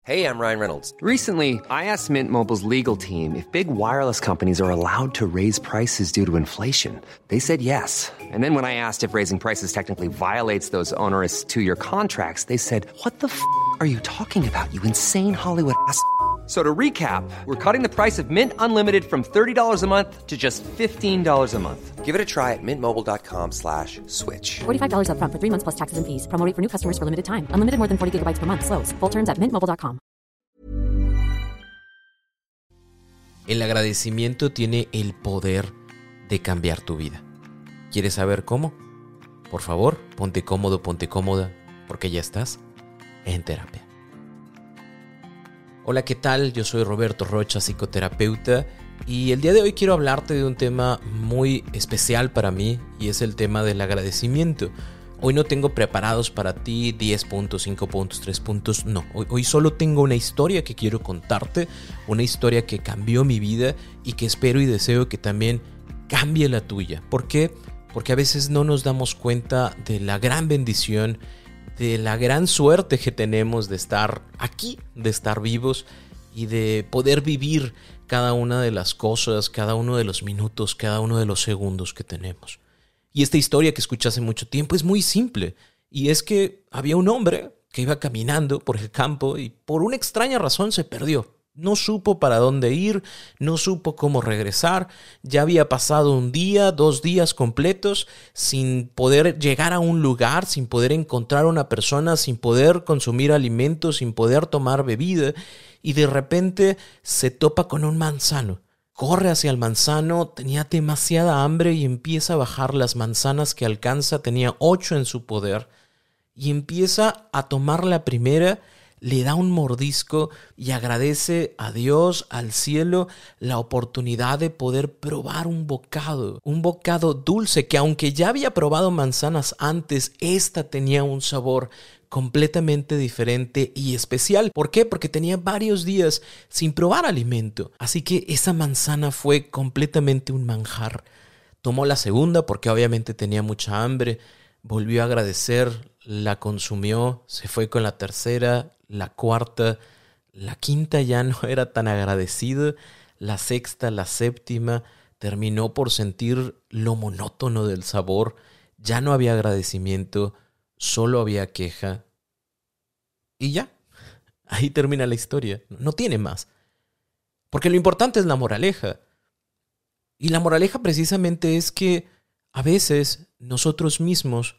Hey, I'm Ryan Reynolds. Recently, I asked Mint Mobile's legal team if big wireless companies are allowed to raise prices due to inflation. They said yes. And then when I asked if raising prices technically violates those onerous two-year contracts, they said, "What the f*** are you talking about, you insane Hollywood ass?" So to recap, we're cutting the price of Mint Unlimited from $30 a month to just $15 a month. Give it a try at mintmobile.com/switch. $45 up front for 3 months plus taxes and fees. Promo rate for new customers for limited time. Unlimited more than 40 gigabytes per month. Slows full terms at mintmobile.com. El agradecimiento tiene el poder de cambiar tu vida. ¿Quieres saber cómo? Por favor, ponte cómodo, ponte cómoda, porque ya estás en terapia. Hola, ¿qué tal? Yo soy Roberto Rocha, psicoterapeuta, y el día de hoy quiero hablarte de un tema muy especial para mí, y es el tema del agradecimiento. Hoy no tengo preparados para ti 10 puntos, 5 puntos, 3 puntos, no. Hoy solo tengo una historia que quiero contarte, una historia que cambió mi vida y que espero y deseo que también cambie la tuya. ¿Por qué? Porque a veces no nos damos cuenta de la gran bendición, de la gran suerte que tenemos de estar aquí, de estar vivos y de poder vivir cada una de las cosas, cada uno de los minutos, cada uno de los segundos que tenemos. Y esta historia que escuché hace mucho tiempo es muy simple, y es que había un hombre que iba caminando por el campo y por una extraña razón se perdió. No supo para dónde ir, no supo cómo regresar. Ya había pasado un día, 2 días completos sin poder llegar a un lugar, sin poder encontrar a una persona, sin poder consumir alimentos, sin poder tomar bebida. Y de repente se topa con un manzano. Corre hacia el manzano, tenía demasiada hambre y empieza a bajar las manzanas que alcanza. Tenía 8 en su poder y empieza a tomar la primera. Le da un mordisco y agradece a Dios, al cielo, la oportunidad de poder probar un bocado dulce que aunque ya había probado manzanas antes, esta tenía un sabor completamente diferente y especial. ¿Por qué? Porque tenía varios días sin probar alimento. Así que esa manzana fue completamente un manjar. Tomó la segunda porque obviamente tenía mucha hambre, volvió a agradecer, la consumió, se fue con la tercera, la cuarta, la quinta ya no era tan agradecido, la sexta, la séptima, terminó por sentir lo monótono del sabor, ya no había agradecimiento, solo había queja y ya, ahí termina la historia, no tiene más. Porque lo importante es la moraleja, y la moraleja precisamente es que a veces nosotros mismos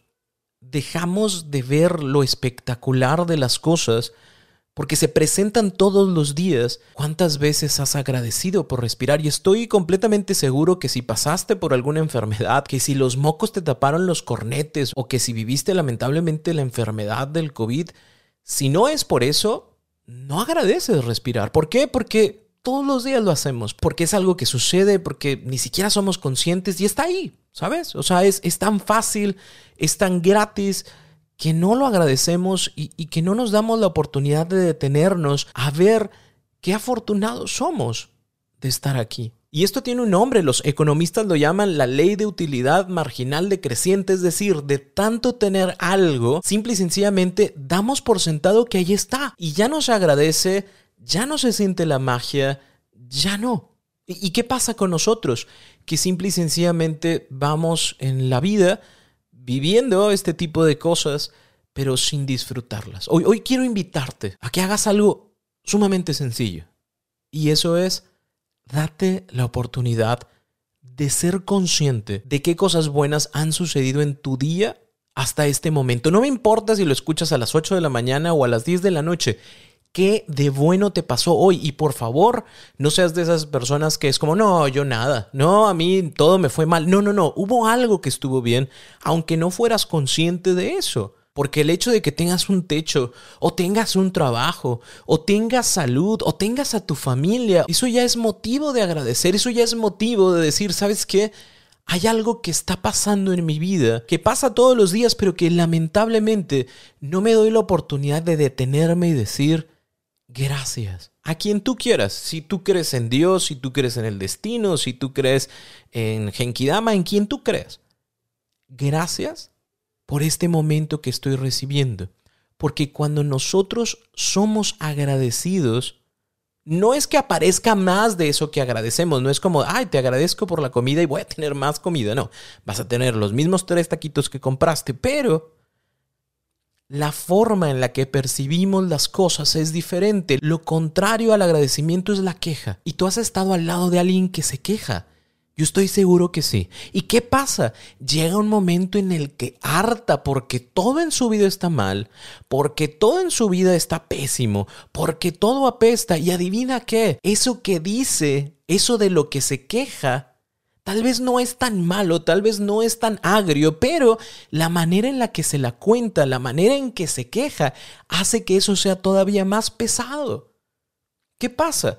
dejamos de ver lo espectacular de las cosas porque se presentan todos los días. ¿Cuántas veces has agradecido por respirar? Y estoy completamente seguro que si pasaste por alguna enfermedad, que si los mocos te taparon los cornetes o que si viviste lamentablemente la enfermedad del COVID, si no es por eso, no agradeces respirar. ¿Por qué? Porque todos los días lo hacemos, porque es algo que sucede, porque ni siquiera somos conscientes y está ahí, ¿sabes? O sea, es tan fácil, es tan gratis que no lo agradecemos y que no nos damos la oportunidad de detenernos a ver qué afortunados somos de estar aquí. Y esto tiene un nombre, los economistas lo llaman la ley de utilidad marginal decreciente, es decir, de tanto tener algo, simple y sencillamente damos por sentado que ahí está y ya no se agradece, ya no se siente la magia, ya no. ¿Y qué pasa con nosotros? Que simple y sencillamente vamos en la vida viviendo este tipo de cosas, pero sin disfrutarlas. Hoy quiero invitarte a que hagas algo sumamente sencillo. Y eso es, date la oportunidad de ser consciente de qué cosas buenas han sucedido en tu día hasta este momento. No me importa si lo escuchas a las 8 de la mañana o a las 10 de la noche. ¿Qué de bueno te pasó hoy? Y por favor, no seas de esas personas que es como, no, yo nada. No, a mí todo me fue mal. No. Hubo algo que estuvo bien, aunque no fueras consciente de eso. Porque el hecho de que tengas un techo, o tengas un trabajo, o tengas salud, o tengas a tu familia, eso ya es motivo de agradecer. Eso ya es motivo de decir, ¿sabes qué? Hay algo que está pasando en mi vida, que pasa todos los días, pero que lamentablemente no me doy la oportunidad de detenerme y decir gracias. A quien tú quieras. Si tú crees en Dios, si tú crees en el destino, si tú crees en Genkidama, en quien tú creas. Gracias por este momento que estoy recibiendo. Porque cuando nosotros somos agradecidos, no es que aparezca más de eso que agradecemos. No es como, ay, te agradezco por la comida y voy a tener más comida. No, vas a tener los mismos 3 taquitos que compraste, pero la forma en la que percibimos las cosas es diferente. Lo contrario al agradecimiento es la queja. Y tú has estado al lado de alguien que se queja. Yo estoy seguro que sí. ¿Y qué pasa? Llega un momento en el que harta porque todo en su vida está mal, porque todo en su vida está pésimo, porque todo apesta. Y adivina qué, eso que dice, eso de lo que se queja, tal vez no es tan malo, tal vez no es tan agrio, pero la manera en la que se la cuenta, la manera en que se queja, hace que eso sea todavía más pesado. ¿Qué pasa?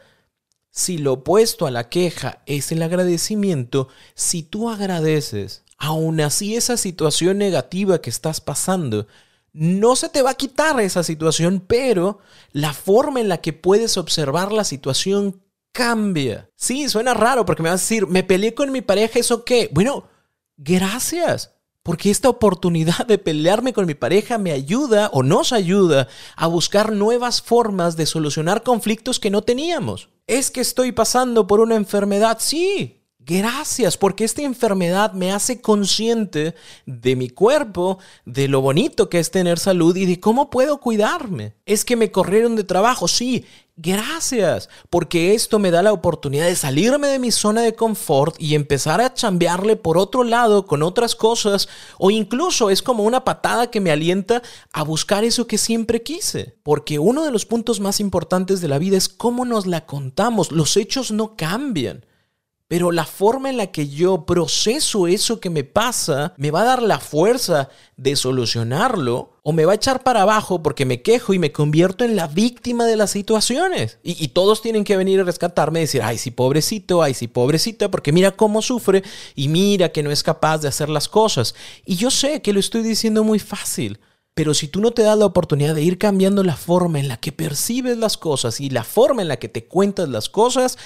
Si lo opuesto a la queja es el agradecimiento, si tú agradeces, aún así esa situación negativa que estás pasando, no se te va a quitar esa situación, pero la forma en la que puedes observar la situación cambia. Sí, suena raro porque me vas a decir, me peleé con mi pareja, ¿eso qué? Bueno, gracias. Porque esta oportunidad de pelearme con mi pareja me ayuda o nos ayuda a buscar nuevas formas de solucionar conflictos que no teníamos. ¿Es que estoy pasando por una enfermedad? Sí, gracias, porque esta enfermedad me hace consciente de mi cuerpo, de lo bonito que es tener salud y de cómo puedo cuidarme. ¿Es que me corrieron de trabajo? Sí, gracias, porque esto me da la oportunidad de salirme de mi zona de confort y empezar a chambearle por otro lado con otras cosas, o incluso es como una patada que me alienta a buscar eso que siempre quise. Porque uno de los puntos más importantes de la vida es cómo nos la contamos. Los hechos no cambian, pero la forma en la que yo proceso eso que me pasa me va a dar la fuerza de solucionarlo o me va a echar para abajo porque me quejo y me convierto en la víctima de las situaciones. Y todos tienen que venir a rescatarme y decir, ay, sí, pobrecito, ay, sí, pobrecita, porque mira cómo sufre y mira que no es capaz de hacer las cosas. Y yo sé que lo estoy diciendo muy fácil, pero si tú no te das la oportunidad de ir cambiando la forma en la que percibes las cosas y la forma en la que te cuentas las cosas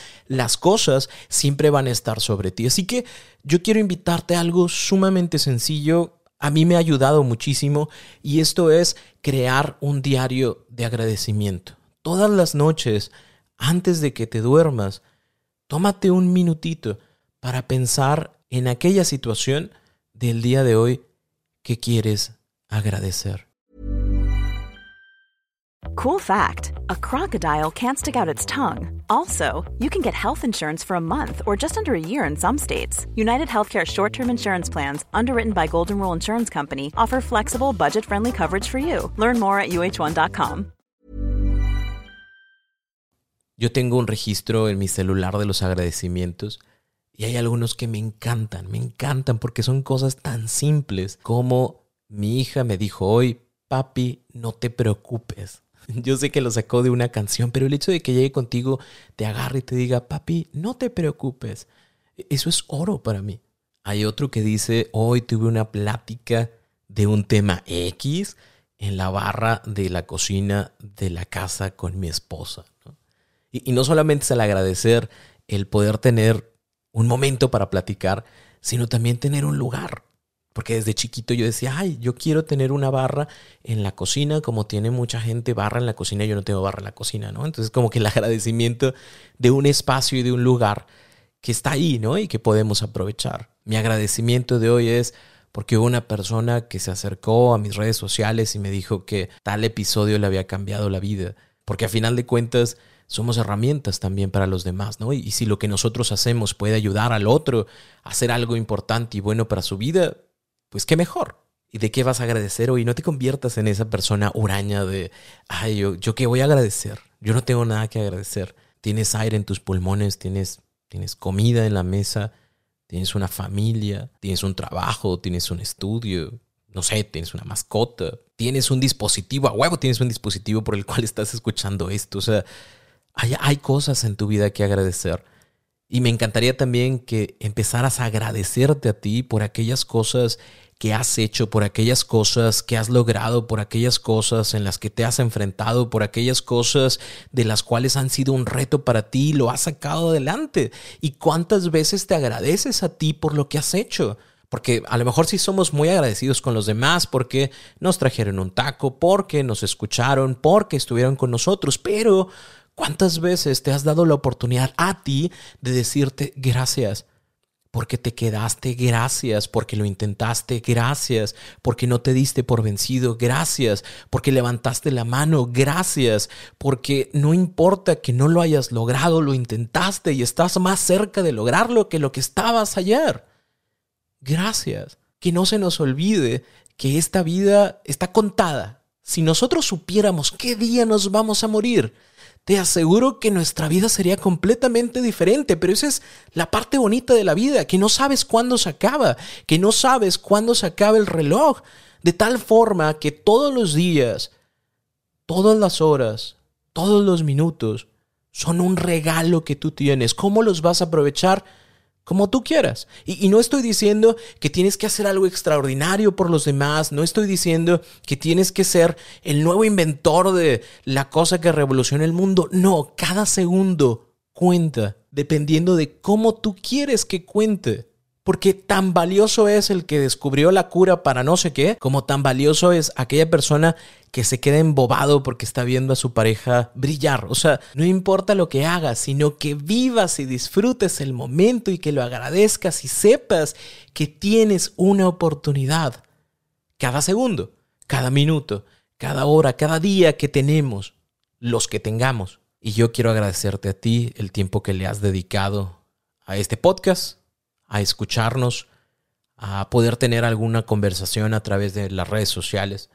siempre van a estar sobre ti. Así que yo quiero invitarte a algo sumamente sencillo. A mí me ha ayudado muchísimo y esto es crear un diario de agradecimiento. Todas las noches, antes de que te duermas, tómate un minutito para pensar en aquella situación del día de hoy que quieres agradecer. Cool fact, a crocodile can't stick out its tongue. Also, you can get health insurance for a month or just under a year in some states. United Healthcare short-term insurance plans, underwritten by Golden Rule Insurance Company, offer flexible, budget-friendly coverage for you. Learn more at uh1.com. Yo tengo un registro en mi celular de los agradecimientos y hay algunos que me encantan porque son cosas tan simples como mi hija me dijo hoy, papi, no te preocupes. Yo sé que lo sacó de una canción, pero el hecho de que llegue contigo, te agarre y te diga, papi, no te preocupes, eso es oro para mí. Hay otro que dice, hoy tuve una plática de un tema X en la barra de la cocina de la casa con mi esposa, ¿no? Y no solamente es el agradecer el poder tener un momento para platicar, sino también tener un lugar. Porque desde chiquito yo decía, ay, yo quiero tener una barra en la cocina, como tiene mucha gente barra en la cocina, yo no tengo barra en la cocina, ¿no? Entonces como que el agradecimiento de un espacio y de un lugar que está ahí, ¿no? Y que podemos aprovechar. Mi agradecimiento de hoy es porque hubo una persona que se acercó a mis redes sociales y me dijo que tal episodio le había cambiado la vida. Porque a final de cuentas somos herramientas también para los demás, ¿no? Y si lo que nosotros hacemos puede ayudar al otro a hacer algo importante y bueno para su vida, pues qué mejor. ¿Y de qué vas a agradecer hoy? No te conviertas en esa persona huraña de, ay, yo qué voy a agradecer. Yo no tengo nada que agradecer. Tienes aire en tus pulmones, tienes comida en la mesa, tienes una familia, tienes un trabajo, tienes un estudio, no sé, tienes una mascota, tienes un dispositivo, a huevo tienes un dispositivo por el cual estás escuchando esto. O sea, hay cosas en tu vida que agradecer. Y me encantaría también que empezaras a agradecerte a ti por aquellas cosas que has hecho, por aquellas cosas que has logrado, por aquellas cosas en las que te has enfrentado, por aquellas cosas de las cuales han sido un reto para ti y lo has sacado adelante. ¿Y cuántas veces te agradeces a ti por lo que has hecho? Porque a lo mejor sí somos muy agradecidos con los demás porque nos trajeron un taco, porque nos escucharon, porque estuvieron con nosotros. Pero ¿cuántas veces te has dado la oportunidad a ti de decirte gracias? Porque te quedaste, gracias. Porque lo intentaste, gracias. Porque no te diste por vencido, gracias. Porque levantaste la mano, gracias. Porque no importa que no lo hayas logrado, lo intentaste y estás más cerca de lograrlo que lo que estabas ayer. Gracias. Que no se nos olvide que esta vida está contada. Si nosotros supiéramos qué día nos vamos a morir, te aseguro que nuestra vida sería completamente diferente, pero esa es la parte bonita de la vida, que no sabes cuándo se acaba, que no sabes cuándo se acaba el reloj, de tal forma que todos los días, todas las horas, todos los minutos son un regalo que tú tienes. ¿Cómo los vas a aprovechar? Como tú quieras. Y no estoy diciendo que tienes que hacer algo extraordinario por los demás. No estoy diciendo que tienes que ser el nuevo inventor de la cosa que revoluciona el mundo. No, cada segundo cuenta dependiendo de cómo tú quieres que cuente. Porque tan valioso es el que descubrió la cura para no sé qué, como tan valioso es aquella persona que se queda embobado porque está viendo a su pareja brillar. O sea, no importa lo que hagas, sino que vivas y disfrutes el momento y que lo agradezcas y sepas que tienes una oportunidad. Cada segundo, cada minuto, cada hora, cada día que tenemos, los que tengamos. Y yo quiero agradecerte a ti el tiempo que le has dedicado a este podcast, a escucharnos, a poder tener alguna conversación a través de las redes sociales,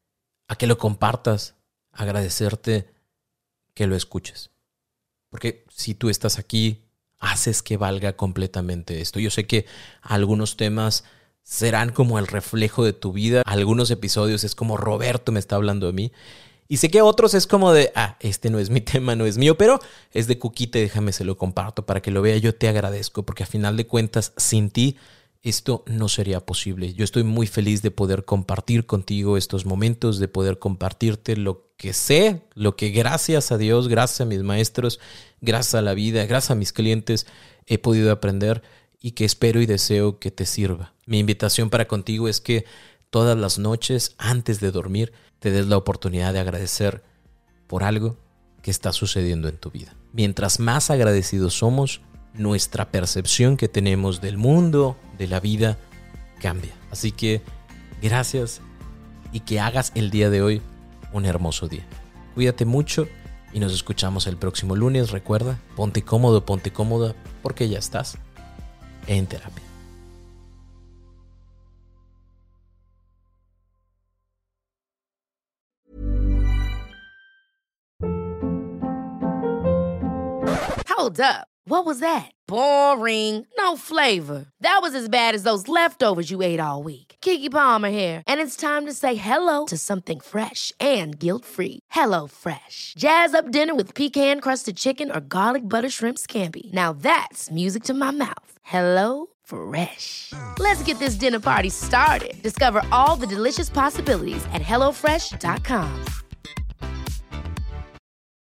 a que lo compartas, agradecerte que lo escuches. Porque si tú estás aquí, haces que valga completamente esto. Yo sé que algunos temas serán como el reflejo de tu vida. Algunos episodios es como Roberto me está hablando de mí. Y sé que otros es como de, este no es mi tema, no es mío, pero es de Cuquita, déjame se lo comparto para que lo vea. Yo te agradezco porque a final de cuentas, sin ti, esto no sería posible. Yo estoy muy feliz de poder compartir contigo estos momentos, de poder compartirte lo que sé, lo que gracias a Dios, gracias a mis maestros, gracias a la vida, gracias a mis clientes, he podido aprender y que espero y deseo que te sirva. Mi invitación para contigo es que todas las noches, antes de dormir, te des la oportunidad de agradecer por algo que está sucediendo en tu vida. Mientras más agradecidos somos, nuestra percepción que tenemos del mundo, de la vida, cambia. Así que gracias y que hagas el día de hoy un hermoso día. Cuídate mucho y nos escuchamos el próximo lunes. Recuerda, ponte cómodo, ponte cómoda, porque ya estás en terapia. Hold up. What was that? Boring. No flavor. That was as bad as those leftovers you ate all week. Keke Palmer here, and it's time to say hello to something fresh and guilt-free. HelloFresh. Jazz up dinner with pecan-crusted chicken or garlic butter shrimp scampi. Now that's music to my mouth. HelloFresh. Let's get this dinner party started. Discover all the delicious possibilities at HelloFresh.com.